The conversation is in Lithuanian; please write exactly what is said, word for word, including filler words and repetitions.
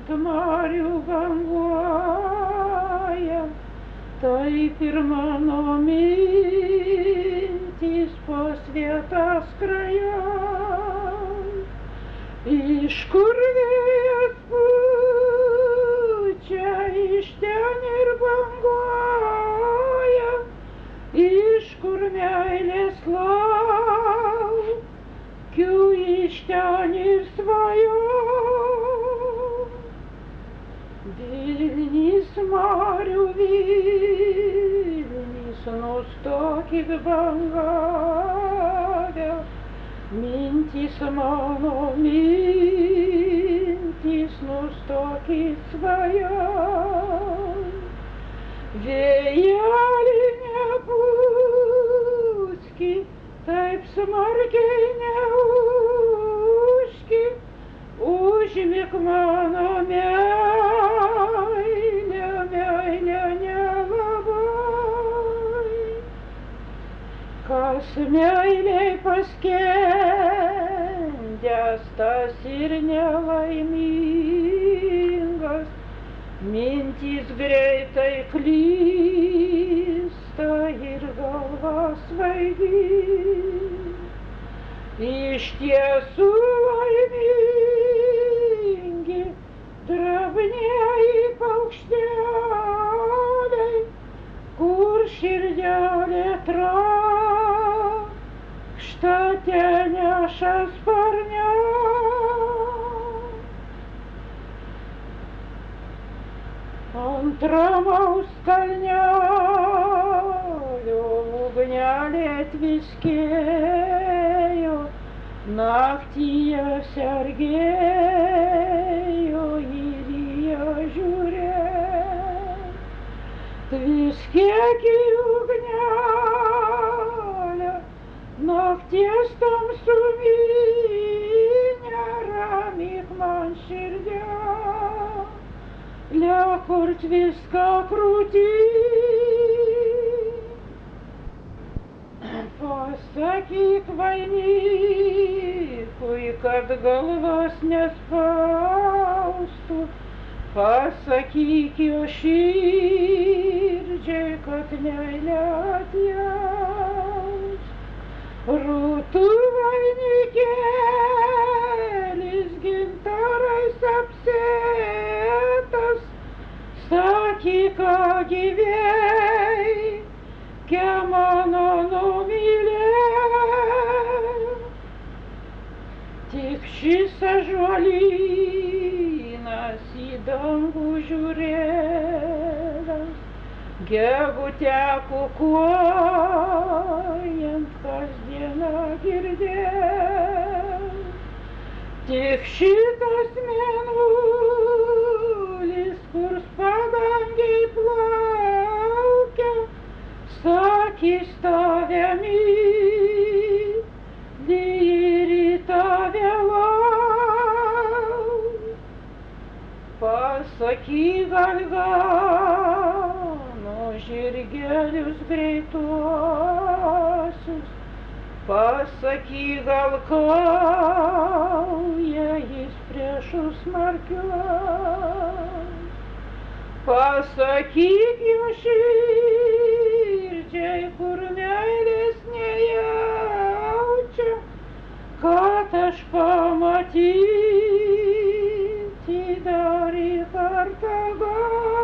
ant marių banguoja, taip ir mano mintys po svietas krajon. Iš kur vėjas pučia, iš ten ir banguoja, iš kur meilės laukiu, iš ten ir svajon. Vilnis, marių Vilnis, nustokit bangavę, mintys mano mintys, nustokit svajon. Vėjeli nepūskit, taip smarkiai neužkit, užmik mano meilę, meilę nelabai. Kas meiliai paskendęs, tas ir nelaimingas, mintys greitai klysta ir galva svaigi. Iš tiesų laimingi drabnieji paukšteliai, kur širdelė trakšta, teneša sparniai. Ant ramaus kalnelio ugnelė tviskėjo, naktyje sergėjo ir ją žiūrėjo. Tviskėk į ugnelę, nakties tamsumyne, ramyk man širdelę, kur tviska krūty. Pasakyk vainikui, kad galvos nespaustų, pasakyk jo širdžiai, kad meilę atjaus. Rūtų vainikėlis gintarais apsėtas, sakyk, ką gyveikia mano numylėt. Tik šis ąžuolynas į dangų žiūrėdamas, gegutę kukuojant kasdieną girdėjau. Tik šitas mėnulis, kur padangėj plaukia, sakys tave myli ir į tave lauk. Pasakyk galgano žirgelius greituosius, pasakyk, gal kauja jis priešus smarkius. Pasakyk jo širdžiai, kur meilės nejaučia, kad aš pamatyti dar į kartą galiu.